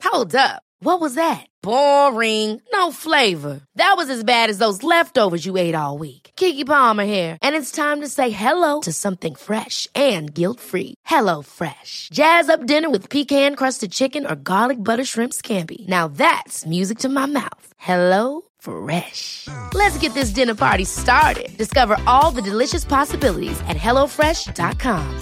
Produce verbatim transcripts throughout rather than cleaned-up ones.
Hold up. What was that? Boring. No flavor. That was as bad as those leftovers you ate all week. Keke Palmer here, and it's time to say hello to something fresh and guilt-free. Hello Fresh. Jazz up dinner with pecan-crusted chicken or garlic butter shrimp scampi. Now that's music to my mouth. Hello Fresh. Let's get this dinner party started. Discover all the delicious possibilities at hello fresh dot com.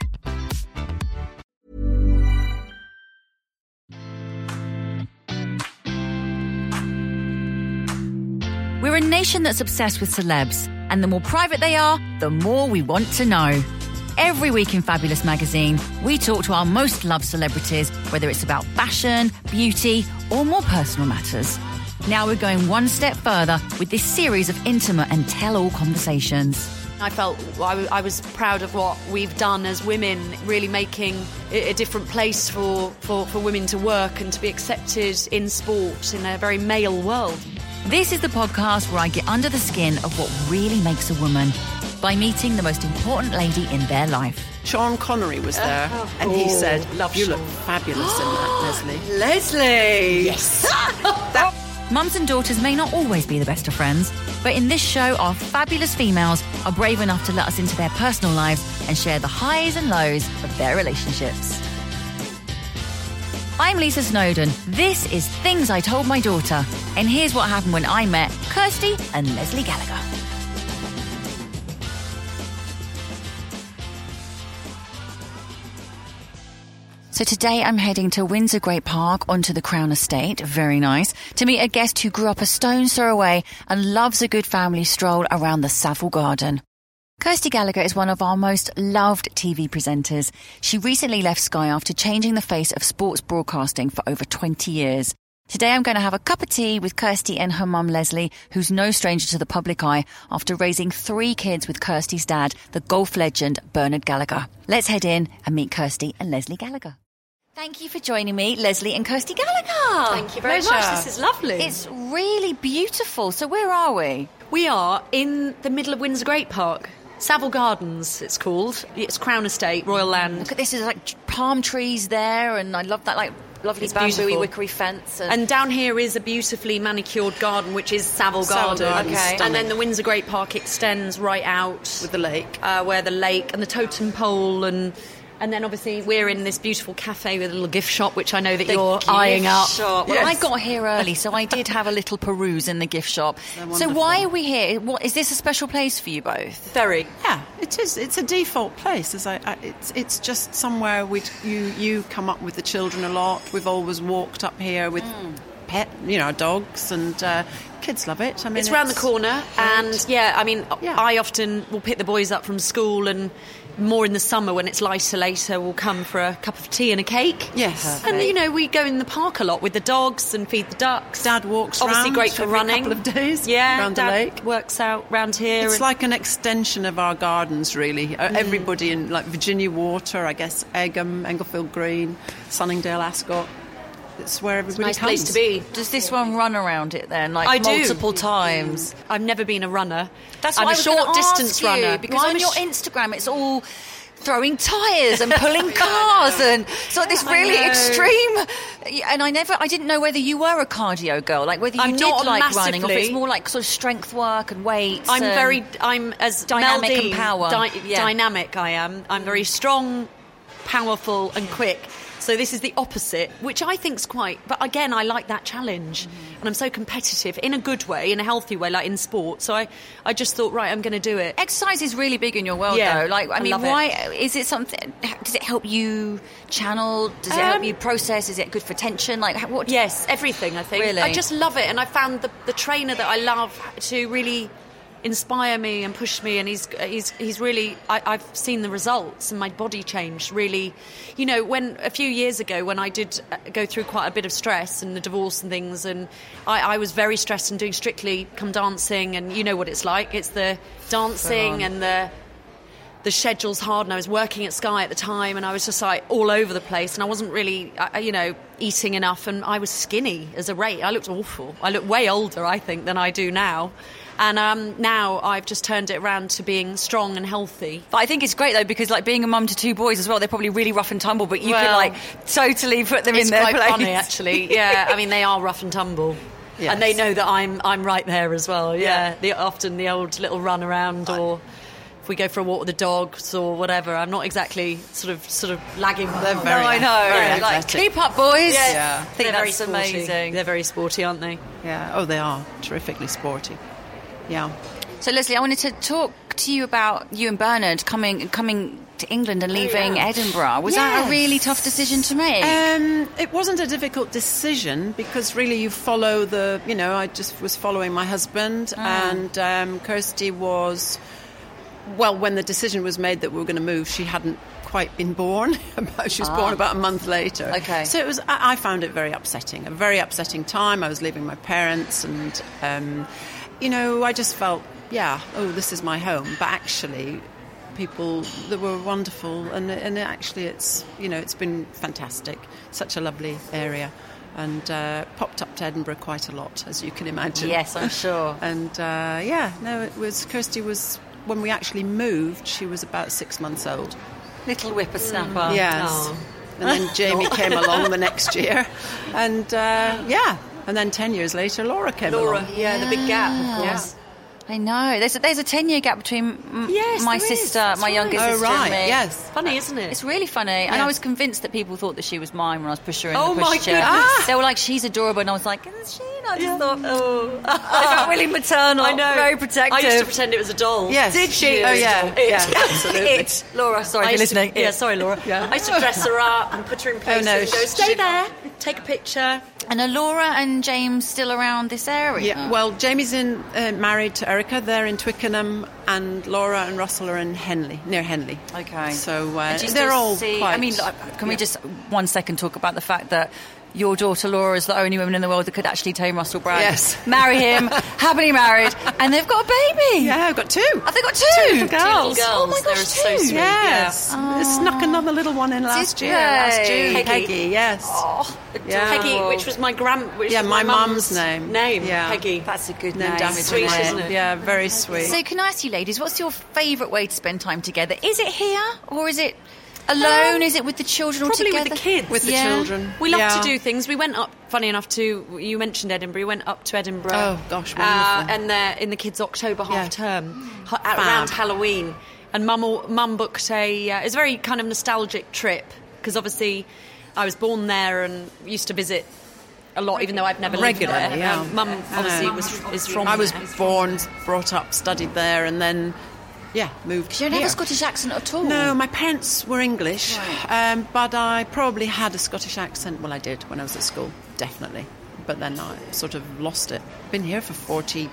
We're a nation that's obsessed with celebs, and the more private they are, the more we want to know. Every week in Fabulous magazine, we talk to our most loved celebrities, whether it's about fashion, beauty, or more personal matters. Now we're going one step further with this series of intimate and tell-all conversations. I felt I was proud of what we've done as women, really making it a different place for, for, for women to work and to be accepted in sport in a very male world. This is the podcast where I get under the skin of what really makes a woman by meeting the most important lady in their life. Sean Connery was there, uh, oh, and he said, "Love, you Sean. Look fabulous in that, Leslie." Leslie! Yes! that- Mums and daughters may not always be the best of friends, but in this show, our fabulous females are brave enough to let us into their personal lives and share the highs and lows of their relationships. I'm Lisa Snowdon. This is Things I Told My Daughter. And here's what happened when I met Kirsty and Leslie Gallagher. So today I'm heading to Windsor Great Park onto the Crown Estate, very nice, to meet a guest who grew up a stone's throw away and loves a good family stroll around the Savile Garden. Kirsty Gallagher is one of our most loved T V presenters. She recently left Sky after changing the face of sports broadcasting for over twenty years. Today I'm going to have a cup of tea with Kirsty and her mum Leslie, who's no stranger to the public eye after raising three kids with Kirsty's dad, the golf legend Bernard Gallagher. Let's head in and meet Kirsty and Leslie Gallagher. Thank you for joining me, Leslie and Kirsty Gallagher. Thank you very Pleasure. much. This is lovely. It's really beautiful. So where are we? We are in the middle of Windsor Great Park. Savile Gardens, it's called. It's Crown Estate, Royal Land. Look at this, there's like palm trees there, and I love that like lovely it's bamboo-y, beautiful. wickery fence. And... and down here is a beautifully manicured garden, which is Savile Garden. Garden. Okay. And then the Windsor Great Park extends right out. With the lake. Uh, where the lake and the totem pole and... And then, obviously, we're in this beautiful cafe with a little gift shop, which I know that the you're gift eyeing up. Shop. Well, yes. I got here early, so I did have a little peruse in the gift shop. So They're why are we here? What, is this a special place for you both? Very. Yeah, it is. It's a default place. As I, I, it's it's just somewhere we you you come up with the children a lot. We've always walked up here with mm. pet, you know, dogs, and uh, kids love it. I mean, it's, it's round the corner, and yeah, I mean, yeah. I often will pick the boys up from school and. More in the summer when it's lighter later, we'll come for a cup of tea and a cake. Yes. Perfect. And, you know, we go in the park a lot with the dogs and feed the ducks. Dad walks Obviously round great for every running. couple of days yeah, around Dad the lake. works out round here. It's and... like an extension of our gardens, really. Mm. Everybody in, like, Virginia Water, I guess, Egham, Englefield Green, Sunningdale, Ascot. It's where everybody it's a nice comes. place to be. Does this one run around it then, like I multiple do. times? I've never been a runner. That's I'm why a I was short gonna distance ask you, runner. Because Well, on I'm your sh- Instagram, it's all throwing tyres and pulling cars and so this really extreme. And I never, I didn't know whether you were a cardio girl, like whether you I'm did not like massively. running, or if it's more like sort of strength work and weights. I'm and very, I'm as dynamic Mel and Dean, power. Di- Yeah. Dynamic. I am. I'm very strong, powerful, and quick. So this is the opposite, which I think's quite. But again, I like that challenge, mm. and I'm so competitive in a good way, in a healthy way, like in sport. So I, I just thought, right, I'm going to do it. Exercise is really big in your world, yeah, though. Like, I, I mean, love why it. is it something? Does it help you channel? Does it um, help you process? Is it good for tension? Like, how, what? Yes, everything. I think. Really? I just love it, and I found the the trainer that I love to really inspire me and push me, and he's he's he's really I, I've seen the results, and my body changed really. You know, when a few years ago when I did go through quite a bit of stress and the divorce and things, and I, I was very stressed and doing Strictly Come Dancing, and you know what it's like. It's the dancing and the the schedule's hard, and I was working at Sky at the time, and I was just like all over the place, and I wasn't really uh, you know eating enough, and I was skinny as a rate. I looked awful. I look way older, I think, than I do now. And um, now I've just turned it around to being strong and healthy. But I think it's great, though, because, like, being a mum to two boys as well, they're probably really rough and tumble, but you Well, can, like, totally put them in their place. It's quite funny, actually. Yeah, I mean, they are rough and tumble. Yes. And they know that I'm I'm right there as well. Yeah, yeah. The, often the old little run around, or if we go for a walk with the dogs or whatever, I'm not exactly sort of sort of lagging. They're very, no, I know. very Yeah, like, athletic. keep up, boys. Yeah, Yeah. I think they're that's very amazing. sporty. They're very sporty, aren't they? Yeah. Oh, they are terrifically sporty. Yeah. So, Leslie, I wanted to talk to you about you and Bernard coming coming to England and leaving yeah. Edinburgh. Was that a Yes. really tough decision to make? Um, it wasn't a difficult decision because really you follow the, you know, I just was following my husband and um, Kirsty was, well, when the decision was made that we were going to move, she hadn't quite been born. She was born about a month later. Okay. So it was, I I found it very upsetting, a very upsetting time. I was leaving my parents and, um, you know, I just felt, yeah, oh, this is my home. But actually, people that were wonderful, and and actually, it's you know, it's been fantastic. Such a lovely area, and uh, popped up to Edinburgh quite a lot, as you can imagine. Yes, I'm sure. And uh, yeah, no, it was Kirsty was when we actually moved. She was about six months old. Little whippersnapper. Yes, Oh. and then Jamie came along the next year, and uh, yeah, and then ten years later, Laura came Laura, along. yeah, the big gap, of course. I know. There's a, there's a ten-year gap between m- Yes, my there is. sister, That's my right. youngest Oh sister right, and me. yes. Funny, isn't it? It's really funny. And Yeah. I was convinced that people thought that she was mine when I was pushing her in Oh, the my pushchair. goodness. They were like, she's adorable. And I was like, is she? And I just thought, oh. I felt really maternal. I know. Very protective. I used to pretend it was a doll. Yes. Did she? Oh yeah, It. yeah, absolutely. It. Laura, sorry I for used to- listening. yeah, It. sorry, Laura. Yeah. I used to dress her up and put her in places no, and go, she- stay she- there, take a picture. And are Laura and James still around this area? Yeah, well, Jamie's in uh, married to Erica. They're in Twickenham, and Laura and Russell are in Henley, near Henley. Okay. So uh, And do you they're still all see, quite. I mean, like, can we yeah. just one second talk about the fact that your daughter Laura is the only woman in the world that could actually tame Russell Brand, Yes. marry him, happily married, and they've got a baby. Yeah, I've got two. Have they got two? Two little Two little girls. girls. Oh my gosh, They're so two. sweet. Yes, they snuck another little one in last Did year. Last they? June, Peggy. Peggy. Yes. Oh, Yeah. Peggy, which was my grand, which Yeah, was my my mum's name. Name, Yeah. Peggy. that's a good Named name. after Sweet, my- isn't it? Yeah, very sweet. So can I ask you, ladies, what's your favourite way to spend time together? Is it here or is it alone? Um, is it with the children all probably together? with the kids. With the Yeah. children. We love Yeah. to do things. We went up, funny enough, to, you mentioned Edinburgh, we went up to Edinburgh. Oh, gosh, uh, wonderful. And they're in the kids' October half Yeah. term, ha- at- around Halloween. And mum, al- mum booked a, uh, it's a very kind of nostalgic trip, because obviously I was born there and used to visit a lot, even though I've never lived Regularly, there. yeah. Um, Mum I obviously know. was is from I was there. born, brought up, studied there, and then, yeah, moved You don't have here. a Scottish accent at all? No, my parents were English, um, but I probably had a Scottish accent. Well, I did when I was at school, definitely. But then I sort of lost it. Been here for forty-three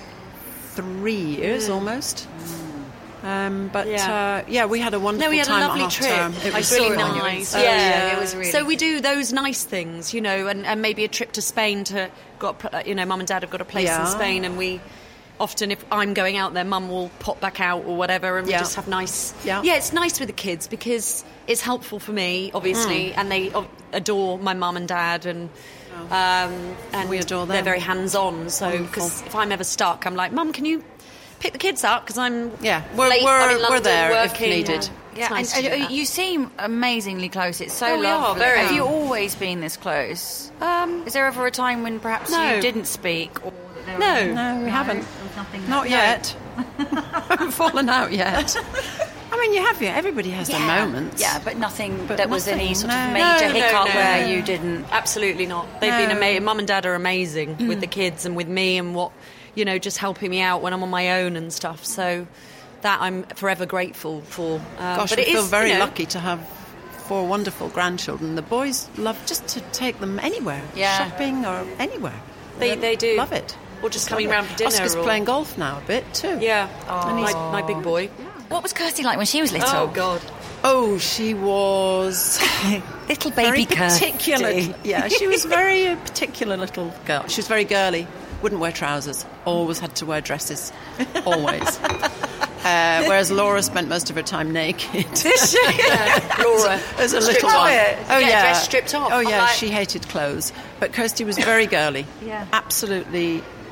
years almost. Um, but Yeah. uh, yeah, we had a wonderful No, we had a time lovely at half trip. term. It I was saw really it on your nice. Insta. Oh, yeah, it was really So we do those nice things, you know, and, and maybe a trip to Spain to got you know, Mum and Dad have got a place Yeah. in Spain, and we often, if I'm going out there, Mum will pop back out or whatever, and Yeah. we just have nice. Yeah. yeah, it's nice with the kids because it's helpful for me, obviously, Mm. and they o- adore my mum and dad, and um, and We adore They're them. very hands-on. So Wonderful. because if I'm ever stuck, I'm like, Mum, can you pick the kids up because I'm Yeah, we're, late, we're, I'm in we're London there working. if needed. It's Yeah, nice and, to do and that. you seem amazingly close. It's so Oh, we are, lovely. very. Have you always been this close? Um, Is there ever a time when perhaps No. you didn't speak? Or that there No. was- No, we haven't. there was nothing Not that- yet. haven't fallen out yet. I mean, you have, yeah. Everybody has Yeah. their moments. Yeah, but nothing But that was any nothing, sort no. of major No, no, hiccup no, where no. you didn't. Absolutely not. They've No. been amazing. Mum and Dad are amazing with the kids and with me, and what you know, just helping me out when I'm on my own and stuff. So that I'm forever grateful for. Um, Gosh, but we it feel is, very you know, lucky to have four wonderful grandchildren. The boys love just to take them anywhere, Yeah. shopping or anywhere. They they do love it. Or just Love coming it. round for dinner. Oscar's or, playing golf now a bit too. Yeah, my, my big boy. What was Kirsty like when she was little? Oh God. Oh, she was Little very baby particular. Kirsty. Yeah, she was very a particular little girl. She was very girly. Wouldn't wear trousers. Always had to wear dresses. Always. Uh, whereas Laura spent most of her time naked. Yeah, Laura. As a Stripped little off. one. To Oh get a yeah. dress stripped off. Oh I'm yeah, like- she hated clothes. But Kirsty was very girly. Yeah. Absolutely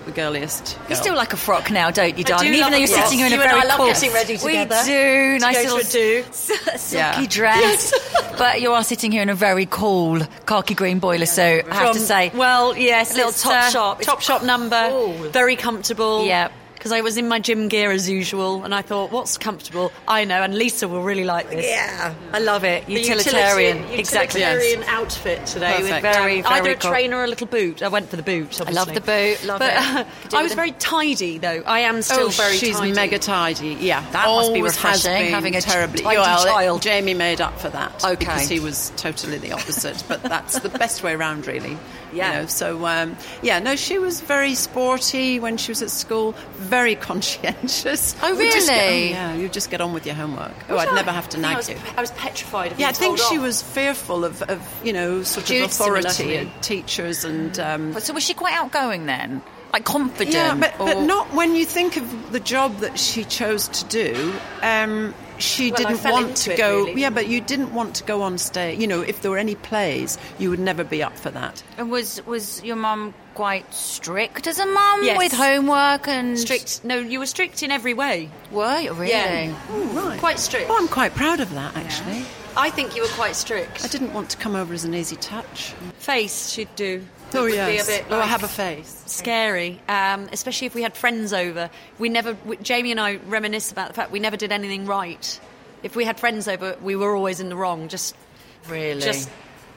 the girliest girl. You still like a frock now, don't you, I darling? do Even love though a you're frock. sitting here in You a and very I love cool... getting ready together. We do. To Nice go little to a do. silky Yeah. dress. But you are sitting here in a very cool khaki green boiler, so I have to From- say... well, yes, a little it's, top uh, shop. It's top shop number, cool. very comfortable. Yep. Because I was in my gym gear as usual, and I thought, what's comfortable? I know, and Lisa will really like this. Yeah, I love it. The Utilitarian, utilitarian, exactly. utilitarian outfit today. With Perfect. Very, um, either very a cool. trainer or a little boot. I went for the boot, obviously. I love the boot, love but, it. uh, Could do I with was a- very tidy, though. I am still Oh, very she's tidy. mega tidy. Yeah, That must be Always has refreshing, been having a terribly. tidy well, child. Jamie made up for that Okay. because he was totally the opposite. But that's the best way around, really. Yeah. You know, so um, yeah, no, she was very sporty when she was at school. Very conscientious. Oh, Would just get- really? oh, yeah, you just get on with your homework. Oh, I'd never have to I think I nag was, you. I was petrified of Yeah, I being think told she off. was fearful of, of you know, sort Jude of authority similarly. and teachers and. Um, So was she quite outgoing then? Like confident? Yeah, but, but or- not when you think of the job that she chose to do. Um, she Well, I didn't fell want into to it, go. really. Yeah, but you didn't want to go on stage. You know, if there were any plays, you would never be up for that. And was was your mum quite strict as a mum Yes. with homework and strict. No, you were strict in every way. Were you really? Yeah. Oh, right. Quite strict. Oh, I'm quite proud of that, actually. I think you were quite strict. I didn't want to come over as an easy touch. Face she'd do. Oh, It would yes. Be a bit oh, I like have a face. scary, um, especially if we had friends over. We never. We, Jamie and I reminisce about the fact we never did anything right. If we had friends over, we were always in the wrong. Just, Really? just,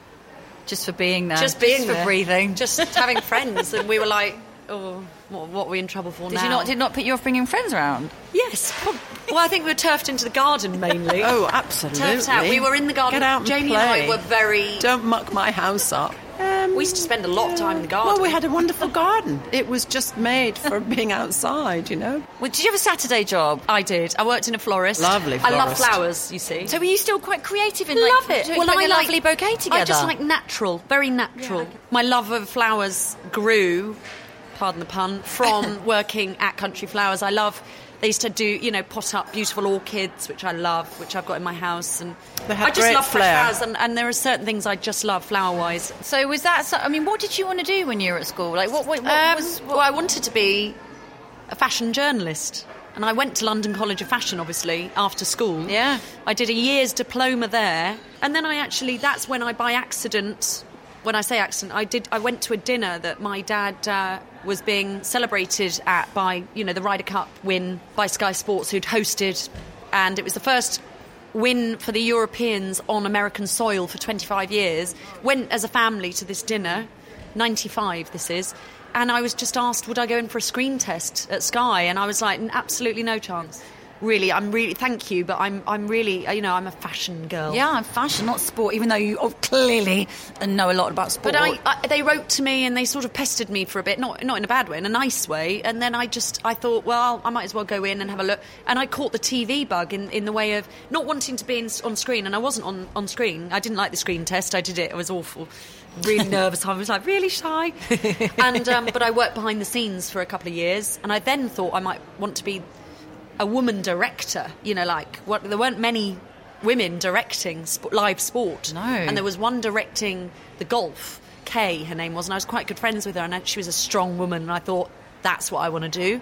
Just for being there. just being for there. breathing. just having friends, and we were like, oh, what, what are we in trouble for Did now? you not did not put you off bringing friends around? Yes. prob- Well, I think we were turfed into the garden mainly. Oh, absolutely. Turfed out. We were in the garden. Get out and Jamie play. and I were very. Don't muck my house up. Um, We used to spend a lot of time in the garden. Well, we had a wonderful garden. It was just made for being outside, you know. Well, did you have a Saturday job? I did. I worked in a florist. Lovely I love florist. flowers, you see. So were you still quite creative in love like, it. doing Well, putting I a like, lovely bouquet together? I just like natural, very natural. My love of flowers grew, pardon the pun, from working at Country Flowers. I love. They used to do, you know, pot up beautiful orchids, which I love, which I've got in my house, and They have I just great love fresh flair. flowers. And, and there are certain things I just love flower-wise. So was that? So, I mean, what did you want to do when you were at school? Like, what? What, what Um, was? well, I wanted to be a fashion journalist. And I went to London College of Fashion, obviously, after school. Yeah. I did a year's diploma there. And then I actually, that's when I, by accident, when I say accident, I did. I went to a dinner that my dad uh, was being celebrated at by, you know, the Ryder Cup win by Sky Sports, who'd hosted. And it was the first win for the Europeans on American soil for twenty-five years. Went as a family to this dinner, ninety-five this is, and I was just asked, would I go in for a screen test at Sky? And I was like, absolutely no chance. Really, I'm really, thank you, but I'm I'm really, you know, I'm a fashion girl. Yeah, I'm fashion, not sport. Even though you oh, clearly know a lot about sport. But I, I, they wrote to me and they sort of pestered me for a bit, not not in a bad way, in a nice way. And then I just, I thought, well, I might as well go in and have a look. And I caught the T V bug in, in the way of not wanting to be in, on screen. And I wasn't on, on screen. I didn't like the screen test. I did it. It was awful. Really nervous. I was like, really shy. And um, but I worked behind the scenes for a couple of years. And I then thought I might want to be a woman director, you know, like what, there weren't many women directing sp- live sport. No. And there was one directing the golf, Kay, her name was, and I was quite good friends with her, and I, she was a strong woman, and I thought, that's what I want to do.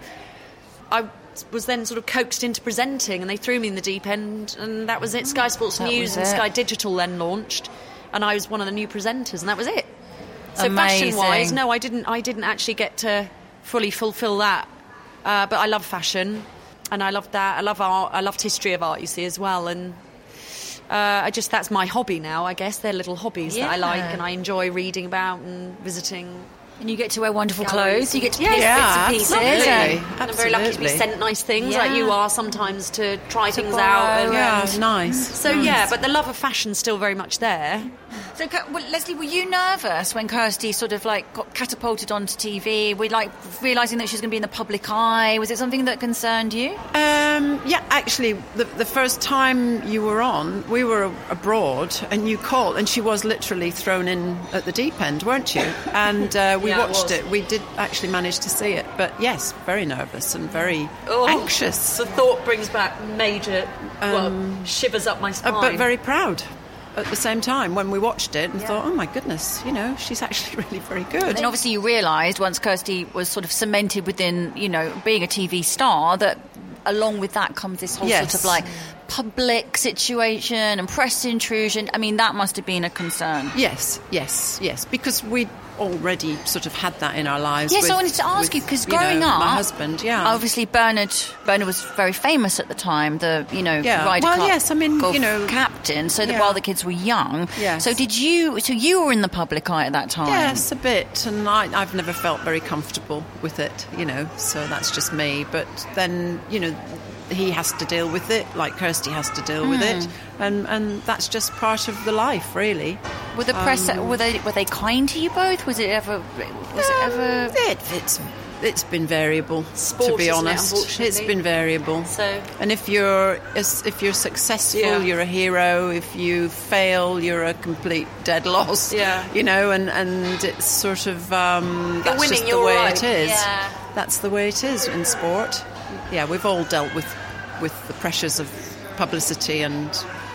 I was then sort of coaxed into presenting, and they threw me in the deep end, and that was it. Sky Sports That News was and it. Sky Digital then launched, and I was one of the new presenters, and that was it. So Amazing. fashion-wise, no, I didn't. I didn't actually get to fully fulfil that, uh, but I love fashion. And I loved that. I love art. I loved history of art, you see, as well. And uh, I just, that's my hobby now, I guess. They're little hobbies that I like Yeah. and I enjoy reading about and visiting. and you get to wear wonderful Galleries. clothes. You get to Yeah, pick yeah, bits and absolutely. pieces. And I'm very lucky to be Absolutely. sent nice things Yeah. like you are sometimes to try things borrow out. And, Yeah, and- nice. So, yeah, but the love of fashion's still very much there. So, Ki- well, Leslie, were you nervous when Kirsty sort of like got catapulted onto T V? Were you like realising that she was going to be in the public eye? Was it something that concerned you? Um, yeah, actually, the, the first time you were on, we were abroad, and you called, and she was literally thrown in at the deep end, weren't you? And uh, we Yeah, it watched was. it. We did actually manage to see it, but yes, very nervous and very Oh, anxious, The thought brings back major, well, shivers up my spine. uh, but very proud. at the same time when we watched it and yeah. thought, oh my goodness, you know, she's actually really very good. And obviously you realised once Kirsty was sort of cemented within, you know, being a T V star, that along with that comes this whole yes. sort of like public situation and press intrusion. I mean, that must have been a concern. Yes, yes, yes, because we already sort of had that in our lives. Yes, with, I wanted to ask with, you, because you growing know, up, my husband, yeah. Obviously Bernard Bernard was very famous at the time, the, you know, yeah. Ryder well, Cup yes, I mean, golf you know, captain, so that yeah. while the kids were young. Yes. So did you, so you were in the public eye at that time? Yes, a bit, and I, I've never felt very comfortable with it, you know, so that's just me. But then, you know, he has to deal with it, like Kirsty has to deal mm. with it, and and that's just part of the life, really. Were the press um, were they were they kind to you both? Was it ever was um, it ever? It, it's it's been variable, Sport, to be honest. It, unfortunately. It's been variable. So, and if you're if you're successful, yeah. you're a hero. If you fail, you're a complete dead loss. Yeah, you know, and and it's sort of um, that's winning, just the way right. it is. Yeah. That's the way it is in sport. Yeah, we've all dealt with with the pressures of publicity and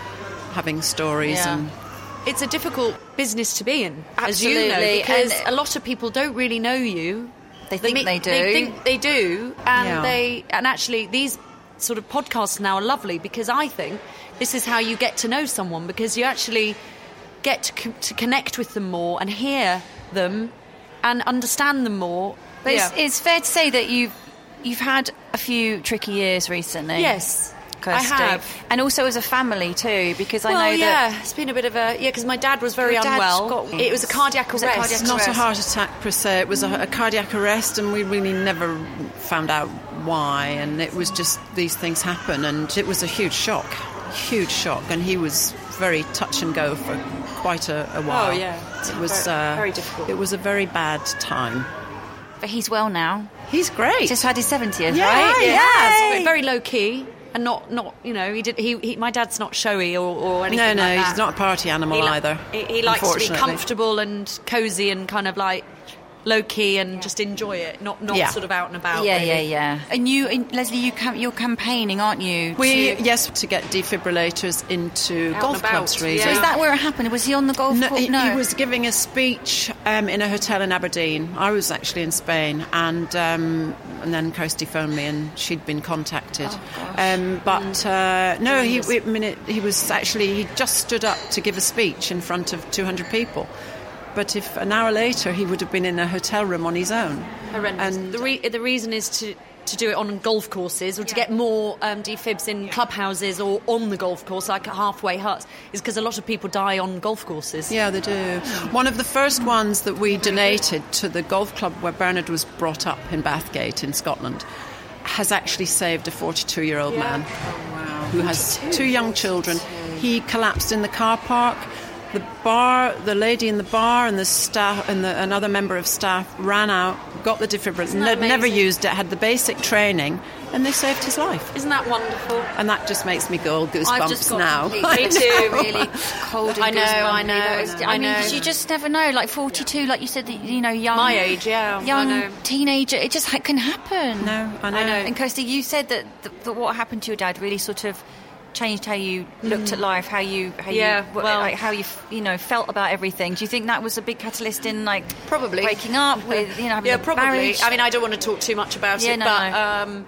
having stories yeah. and it's a difficult business to be in, Absolutely. as you know, because and a lot of people don't really know you. They think they, they do. They think they do, and yeah. they and actually these sort of podcasts now are lovely, because I think this is how you get to know someone, because you actually get to, co- to connect with them more and hear them and understand them more. But yeah. it's, it's fair to say that you've you've had a few tricky years recently. Yes, Kirsty. I have. And also as a family too, because well, I know yeah, that... it's been a bit of a... Yeah, because my dad was very Your dad's unwell. got- It was a cardiac Was it arrest. cardiac It's not arrest? a heart attack per se. It was a, a cardiac arrest, and we really never found out why. And it was just these things happen, and it was a huge shock, huge shock. And he was very touch and go for quite a, a while. Oh, yeah. It was very, uh, very difficult. It was a very bad time. But he's well now. He's great. Just had his seventieth, Yeah, right? Yeah, Yay! so very low key, and not, not you know, he did. He, he my dad's not showy or, or anything. No, no, like that. he's not a party animal He li- either. He, he likes to be unfortunately. comfortable and cosy and kind of like low key and just enjoy it, not not Yeah. sort of out and about. Yeah, really. yeah, yeah. And you, and Leslie, you cam- you're campaigning, aren't you? We to- yes to get defibrillators into Out golf and about, clubs. Really, yeah. So is that where it happened? Was he on the golf No, course? he, he was giving a speech um, in a hotel in Aberdeen. I was actually in Spain, and um, and then Kirsty phoned me, and she'd been contacted. Oh, gosh. um, but uh, no, he, I mean, it, he was actually he just stood up to give a speech in front of two hundred people. But if an hour later he would have been in a hotel room on his own. Horrendous. And the, re- the reason is to to do it on golf courses, or to get more um, defibs in clubhouses or on the golf course, like at halfway huts, is because a lot of people die on golf courses. yeah, they do. One of the first ones that we donated to the golf club where Bernard was brought up in Bathgate in Scotland has actually saved a forty-two-year-old Yeah. man who has two young children. He collapsed in the car park. The bar, the lady in the bar, and the staff, and the, another member of staff ran out, got the defibrillator, that ne- never amazing? used it, had the basic training, and they saved his life. Isn't that wonderful? And that just makes me go all I've goosebumps just got now. completely- Me too. Really cold and I know, goosebumpy. I know, That was- I I mean, know. 'cause you just never know. Like forty-two, like you said, that, you know, young, My age, yeah, I young know. teenager. It just ha- can happen. No, I know. I know. And Kirsty, you said that, that, that what happened to your dad really sort of changed how you looked at life, how you, how Yeah, you, well- like how you, you know, felt about everything. Do you think that was a big catalyst in like Probably. breaking up with, you know, having yeah, a probably. marriage? I mean, I don't want to talk too much about Yeah, it, no, but no. Um,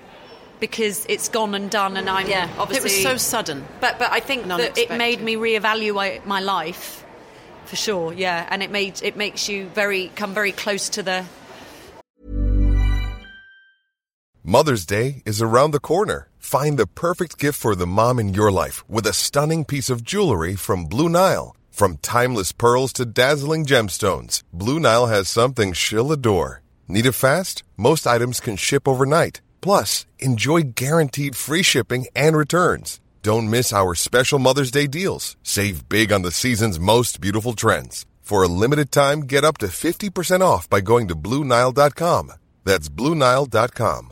because it's gone and done, and I'm Yeah. obviously It was so sudden. But but I think and that it unexpected. made me reevaluate my life, for sure. Yeah, and it made it makes you very come very close to the. Mother's Day is around the corner. Find the perfect gift for the mom in your life with a stunning piece of jewelry from Blue Nile. From timeless pearls to dazzling gemstones, Blue Nile has something she'll adore. Need it fast? Most items can ship overnight. Plus, enjoy guaranteed free shipping and returns. Don't miss our special Mother's Day deals. Save big on the season's most beautiful trends. For a limited time, get up to fifty percent off by going to Blue Nile dot com. That's Blue Nile dot com.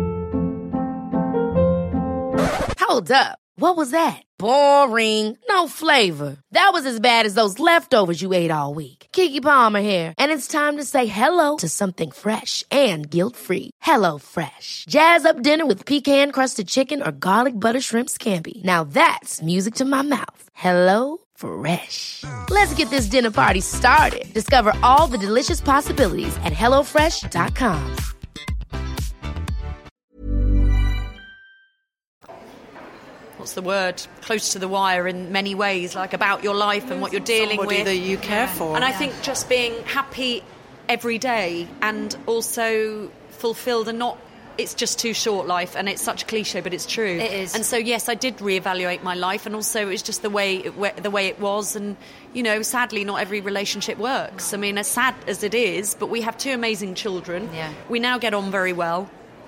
Hold up. What was that? Boring. No flavor. That was as bad as those leftovers you ate all week. Keke Palmer here, and it's time to say hello to something fresh and guilt-free. Hello Fresh. Jazz up dinner with pecan-crusted chicken or garlic butter shrimp scampi. Now that's music to my mouth. Hello Fresh. Let's get this dinner party started. Discover all the delicious possibilities at hello fresh dot com. What's the word? Close to the wire in many ways, like about your life and what you're dealing Somebody with. that you care for. And I think just being happy every day and also fulfilled and not... It's just too short, life, and it's such a cliche, but it's true. It is. And so, yes, I did reevaluate my life, and also it was just the way it, the way it was. And, you know, sadly, not every relationship works. I mean, as sad as it is, but we have two amazing children. Yeah. We now get on very well.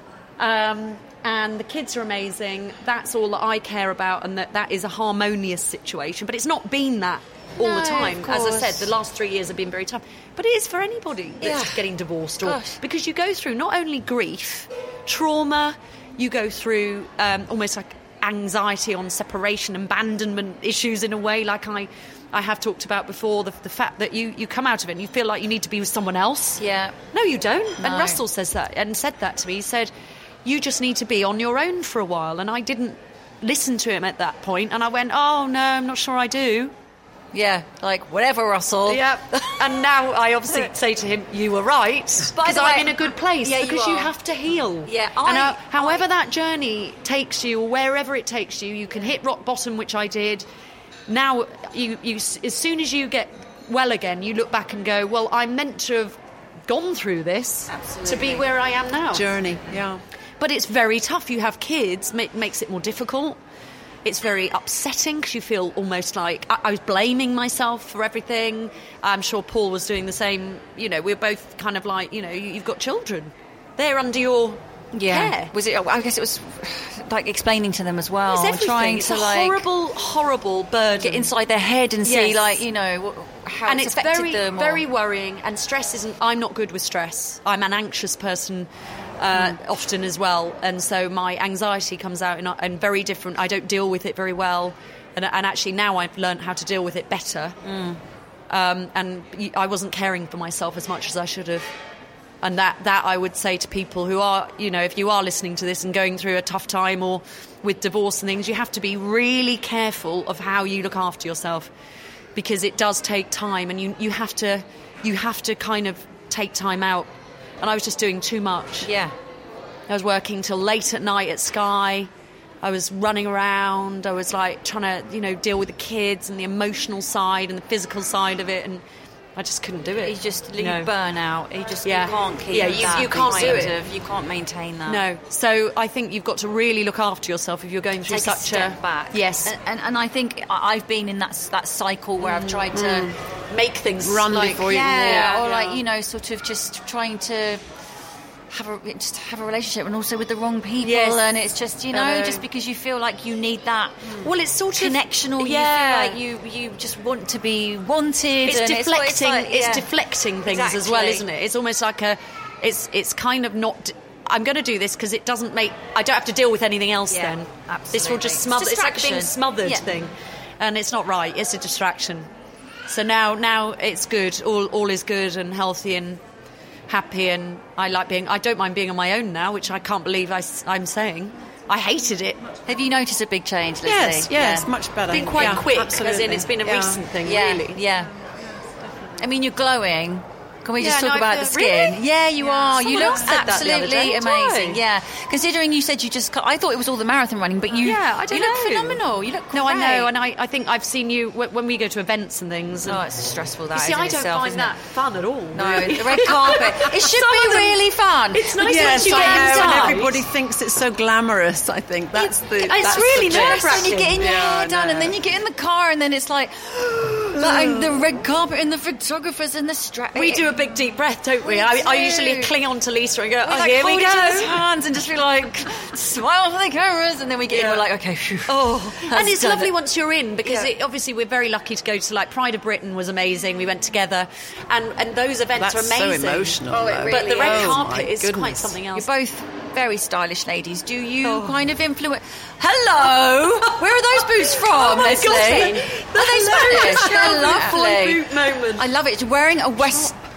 Um, and the kids are amazing. That's all that I care about, and that, that is a harmonious situation. But it's not been that all No, the time. of As I course. said, the last three years have been very tough. But it is for anybody that's Yeah. getting divorced. or Gosh. Because you go through not only grief, trauma, you go through um, almost like anxiety on separation, abandonment issues in a way, like I... I have talked about before, the, the fact that you, you come out of it and you feel like you need to be with someone else. Yeah. No, you don't. And No. Russell says that and said that to me. He said, you just need to be on your own for a while. And I didn't listen to him at that point. And I went, oh, no, I'm not sure I do. Yeah, like, whatever, Russell. Yeah. And now I obviously say to him, you were right. By Because the I'm way- in a good place. Yeah, you because you, are. have to heal. Yeah, and I- uh, however that journey takes you, or wherever it takes you, you can hit rock bottom, which I did. Now, you, you, as soon as you get well again, you look back and go, well, I'm meant to have gone through this to be where I am now. Journey, yeah. But it's very tough. You have kids, it makes it more difficult. It's very upsetting because you feel almost like I, I was blaming myself for everything. I'm sure Paul was doing the same. You know, we're both kind of like, you know, you, you've got children. They're under your Yeah. care. Was it? I guess it was like explaining to them as well. It's everything. Trying It's to a like horrible, horrible burden. get inside their head and see, Yes. like, you know, wh- how and it's, it's affected very, them. or- very worrying. And stress isn't. I'm not good with stress. I'm an anxious person uh, Mm. often as well, and so my anxiety comes out in, in very different. I don't deal with it very well, and, and actually now I've learned how to deal with it better. Mm. Um, and y- I wasn't caring for myself as much as I should have. And that, that I would say to people who are, you know, if you are listening to this and going through a tough time or with divorce and things, you have to be really careful of how you look after yourself, because it does take time, and you, you have to you have to kind of take time out. And I was just doing too much. Yeah. I was working till late at night at Sky. I was running around. I was like trying to, you know, deal with the kids and the emotional side and the physical side of it, and I just couldn't do it. You just you No. burn out. You just Yeah. you can't keep Yeah, you- that you can't kind do it. of- you can't maintain that. No. So I think you've got to really look after yourself if you're going through Take a such step back. Yes. and, and and I think I- I've been in that that cycle where I've tried to make things Run like, before you yeah, walk. or yeah. like, you know, sort of just trying to have a just have a relationship, and also with the wrong people. Yes. And it's just, you know, I know. just because you feel like you need that Well, it's sort of connection, or yeah. you feel like you you just want to be wanted. It's and deflecting. It's, like- It's yeah. deflecting things as well, Exactly. isn't it? It's almost like a. It's it's kind of not. I'm going to do this because it doesn't make. I don't have to deal with anything else. Yeah, then absolutely. this will just It's smother. It's, like being distraction. smothered Yeah. thing, and it's not right. It's a distraction. So now now it's good. All all is good and healthy and happy, and I like being. I don't mind being on my own now, which I can't believe I, am saying. I hated it. Have you noticed a big change, Lucy? Yes, yes, Yeah. much better. Been quite Yeah, quick, as absolutely. in it's been a Yeah. recent thing, Yeah, really. yeah. I mean, you're glowing. Can we just Yeah, talk no, about I the feel- skin? really? Yeah, you are. You Someone look else said that the other absolutely day. amazing. Why? Yeah, considering you said you just. cut- I thought it was all the marathon running, but you. Yeah, I don't you look know. phenomenal. You look. No, I great. know, and I, I think I've seen you w- when we go to events and things. And Oh, it's stressful. That you see, is in I don't itself, find isn't that it? fun at all. No, really. the red carpet. It should Some be of them- really fun. It's nice Yes, once you I get know, and inside. everybody thinks it's so glamorous. I think that's the. it's that's really the bit. nerve-wracking. When you get in your Yeah, I hair done, know. and then you get in the car, and then it's like, like the red carpet and the photographers and the strap. We do a big deep breath, don't we? We I, I do. usually cling on to Lisa and go, We oh, like here hold we each other's go. hands and just be like, smile for the cameras, and then we get in, Yeah. we're like, okay, phew. Oh, That's and it's done lovely it. once you're in, because Yeah. it, obviously we're very lucky to go to, like, Pride of Britain was amazing. We went together, and, and those events That's are amazing. so emotional. Oh, it though. really But the red is. carpet Oh, my is quite goodness. something You're else. both very stylish ladies. Do you Oh. kind of influence? Hello, where are those boots from, Oh my Leslie? God, Are they Spanish? They're Boy lovely. boot moment. I love it. You're wearing a West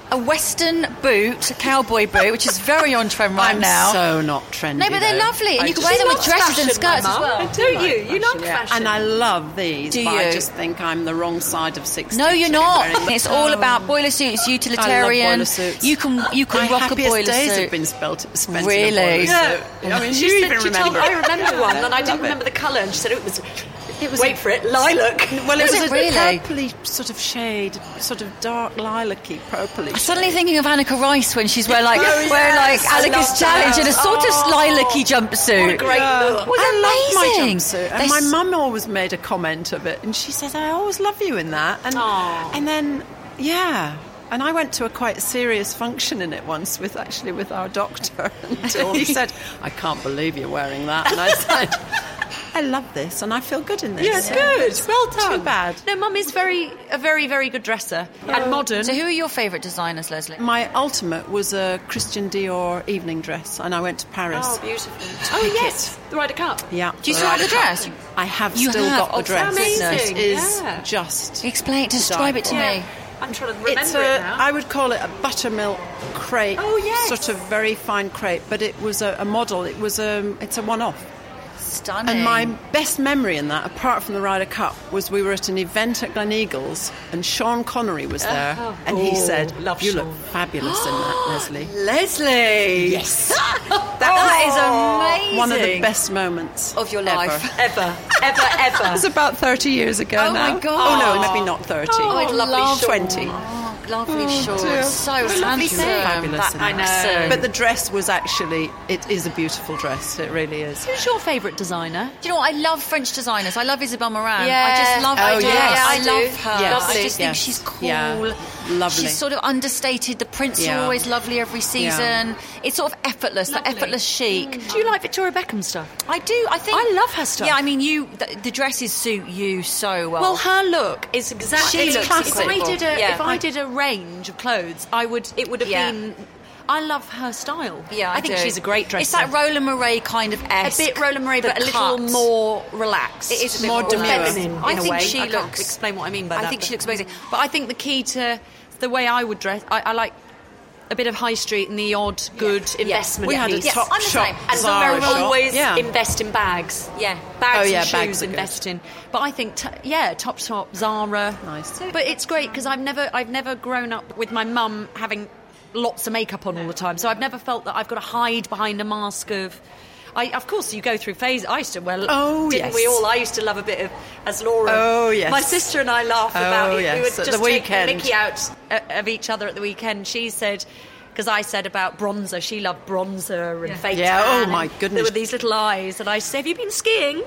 a Western boot, a cowboy boot, which is very on trend right I'm now. so not trendy. No, but they're though. lovely, and I you can just wear them with love dresses and fashion, skirts my as mum. well. I do you? You love Yeah, fashion. and I love these. Do but you? I just think I'm the wrong side of sixty. No, you're to be not. wearing them. It's all about boiler suits, utilitarian. I love boiler suits. You can you can My rock a happiest boiler days suit. have been spelt, spent Really? in a boiler Yeah. suit. I mean, She you said- even she told remember me- it. I remember Yeah, one, and I love didn't it. remember the colour, and she said it was. It was Wait for it, lilac. Well, it Was was, it a really? purpley sort of shade, sort of dark lilac-y, purpley. I'm suddenly thinking of Annika Rice when she's wearing like Oh, wearing like yes. I Alika's love challenge that. in a sort of Oh. lilac-y jumpsuit. What a great look. Was I love my amazing. jumpsuit, and They my s- mum always made a comment of it, and she says, "I always love you in that." And Aw. and then yeah, and I went to a quite serious function in it once with actually with our doctor, and he said, "I can't believe you're wearing that," and I said, "I love this, and I feel good in this." Yeah, it's good. Well done. Too bad. No, Mum is very a very very good dresser and modern. So who are your favourite designers, Leslie? My ultimate was a Christian Dior evening dress, and I went to Paris. Oh, beautiful. Oh pick yes, the Ryder Cup. Yeah. Do you the still have Ryder the dress? Cup. I have You still have? got the Oh, dress. amazing. It is Yeah. just. Explain, describe it to Yeah. me. I'm trying to remember It's it a, now. I would call it a buttermilk crepe. Oh, yes. Sort of very fine crepe, but it was a, a model. It was a, it's a one-off. Stunning. And my best memory in that, apart from the Ryder Cup, was we were at an event at Gleneagles, and Sean Connery was there, Oh. and he Oh, said, love "You Sean." look fabulous in that, Leslie." Leslie. Yes, That is amazing. one of the best moments of your ever. life. ever, ever, It ever. was about thirty years ago Oh, now. my God. Oh no, maybe not thirty. Oh, I'd lovely love Sean. twenty. Oh, lovely Oh, shorts. dear. So What a lovely handsome. thing. Fabulous in That I know. accent. But the dress was actually, it is a beautiful dress. It really is. Who's your favourite designer? Do you know what? I love French designers. I love Isabel Marant. I Yeah. just love Oh, I do. yes. I I do. love her. Yes. I just think Yes. she's cool. Yeah. Lovely. She's sort of understated. The prints Yeah. are always lovely every season. It's sort of effortless, like effortless chic. Do you like Victoria Beckham stuff? I do. I think I love her stuff. Yeah, I mean, you the, the dresses suit you so well. Well, her look is exactly. She If looks I incredible. did a, Yeah. if I did a range of clothes, I would. It would have Yeah. been. I love her style. yeah, I, I think do. she's a great dresser. It's that Roland Murray kind of a esque. bit Roland Murray, the but a little cut. more relaxed. It is a bit More more demure. feminine. I in a think way. she I can't looks. explain what I mean by I that. think but- she looks amazing. But I think the key to the way I would dress, I, I like a bit of high street and the odd good investment We had a piece. top I'm the shop, same. And Zara Zara shop. always Yeah. invest in bags. Yeah. Bags Oh, yeah, and bags shoes are good. invest in. But I think, t- yeah, Topshop, Zara. Nice. But it's great because I've never, I've never grown up with my mum having lots of makeup on all the time. So I've never felt that I've got to hide behind a mask of. I, of course, you go through phases. I used to, well, Oh, didn't yes. we all? I used to love a bit of, as Laura. Oh, yes. My sister and I laugh about Oh, it. yes. We would At just the take weekend. Mickey out uh, of each other at the weekend. She said, because I said about bronzer, she loved bronzer and fake Yeah, tan, oh, and my there goodness. were these little eyes, and I said, "Have you been skiing?"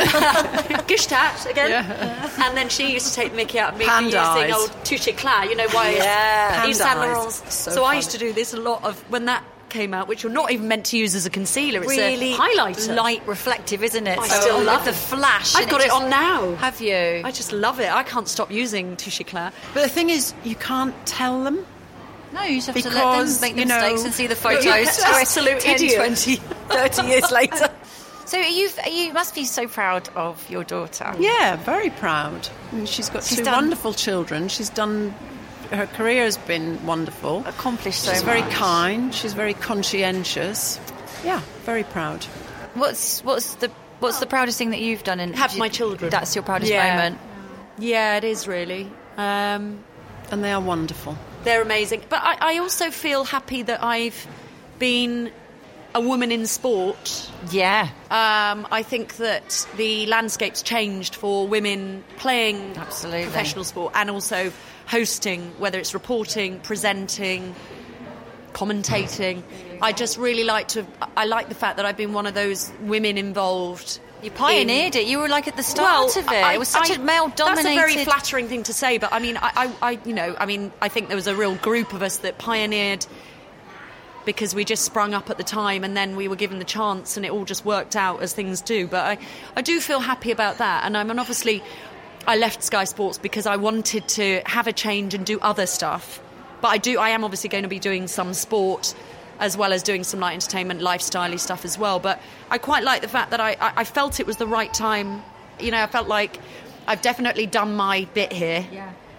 Gushtat again. Yeah. And then she used to take the Mickey out of me for Panda using eyes. old touche eclat, you know why? Yeah. Yves Panda Saint eyes. Laurent's. So So, I funny. used to do this a lot of when that came out, which you're not even meant to use as a concealer. It's Really a highlighter. light reflective, isn't it? I still with love the it. flash. I've and got it just- on now. Have you? I just love it. I can't stop using touche eclat. But the thing is, you can't tell them. No, you just have to let Because, them make the you know, mistakes and see the photos. You're an absolute ten, idiot. twenty, thirty years later. So are you you must be so proud of your daughter. Yeah, very proud. And she's got She's two done- wonderful children. She's done. Her career has been wonderful. Accomplished so She's very much. kind. She's very conscientious. Yeah, very proud. What's what's the what's the proudest thing that you've done? In Have my children. That's your proudest Yeah. moment. Yeah, it is really. Um, And they are wonderful. They're amazing. But I, I also feel happy that I've been a woman in sport. Yeah, Um, I think that the landscape's changed for women playing Absolutely. professional sport and also hosting, whether it's reporting, presenting, commentating. I just really like to. I like the fact that I've been one of those women involved. you pioneered it. You were like at the start of it. I- it was such I- a male-dominated. That's a very flattering thing to say, but I mean, I, I, I, you know, I mean, I think there was a real group of us that pioneered because we just sprung up at the time, and then we were given the chance, and it all just worked out as things do. But I, I do feel happy about that, and I mean, obviously, I left Sky Sports because I wanted to have a change and do other stuff. But I do, I am obviously going to be doing some sport, as well as doing some light entertainment, lifestyle-y stuff as well. But I quite like the fact that I, I, I felt it was the right time. You know, I felt like I've definitely done my bit here. Yeah.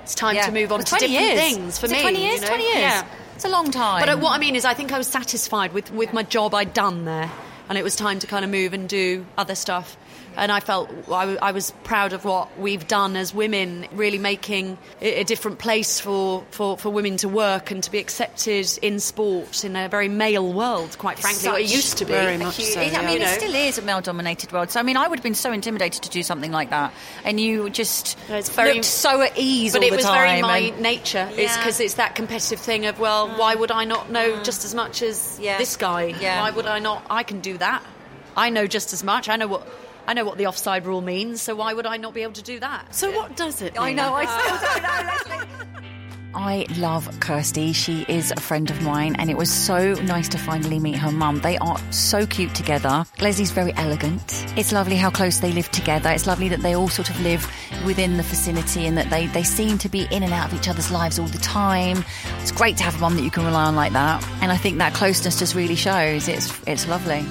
it's time Yeah. to move on For to twenty different years. things for Is it me. twenty years? you know? twenty years. Yeah. It's a long time. But uh, what I mean is, I think I was satisfied with, with my job I'd done there, and it was time to kind of move and do other stuff. And I felt I, I was proud of what we've done as women, really making a, a different place for, for, for women to work and to be accepted in sport in a very male world, quite frankly, what it used to be. Very much so, It- I yeah. mean, You know? it still is a male-dominated world. So, I mean, I would have been so intimidated to do something like that. And you just No, it's very- looked so at ease But all it the was time. very my and- nature, is Yeah. because it's that competitive thing of, well, why would I not know just as much as Yeah. this guy? Yeah. Why would I not? I can do that. I know just as much. I know what I know what the offside rule means, so why would I not be able to do that? So what does it mean? I know, I still don't know, Leslie. I love Kirsty. She is a friend of mine, and it was so nice to finally meet her mum. They are so cute together. Leslie's very elegant. It's lovely how close they live together. It's lovely that they all sort of live within the vicinity and that they, they seem to be in and out of each other's lives all the time. It's great to have a mum that you can rely on like that. And I think that closeness just really shows. It's it's lovely.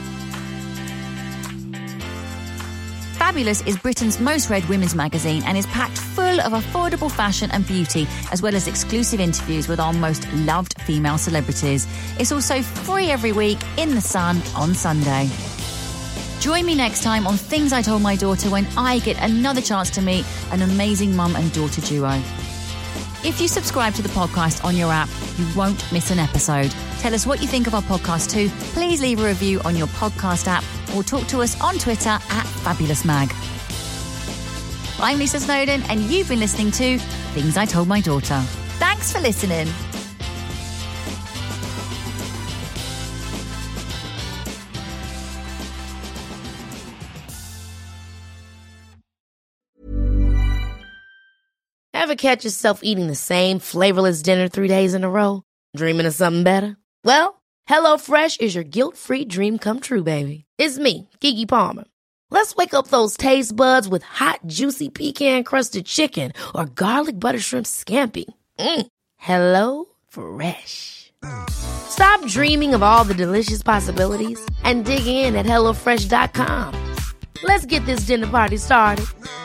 Fabulous is Britain's most read women's magazine and is packed full of affordable fashion and beauty, as well as exclusive interviews with our most loved female celebrities. It's also free every week in the Sun on Sunday. Join me next time on Things I Told My Daughter when I get another chance to meet an amazing mum and daughter duo. If you subscribe to the podcast on your app, you won't miss an episode. Tell us what you think of our podcast too. Please leave a review on your podcast app or talk to us on Twitter at FabulousMag. I'm Lisa Snowdon, and you've been listening to Things I Told My Daughter. Thanks for listening. Ever catch yourself eating the same flavorless dinner three days in a row? Dreaming of something better? Well, HelloFresh is your guilt-free dream come true, baby. It's me, Keke Palmer. Let's wake up those taste buds with hot, juicy pecan-crusted chicken or garlic butter shrimp scampi. Mm. Hello Fresh. Stop dreaming of all the delicious possibilities and dig in at hello fresh dot com. Let's get this dinner party started.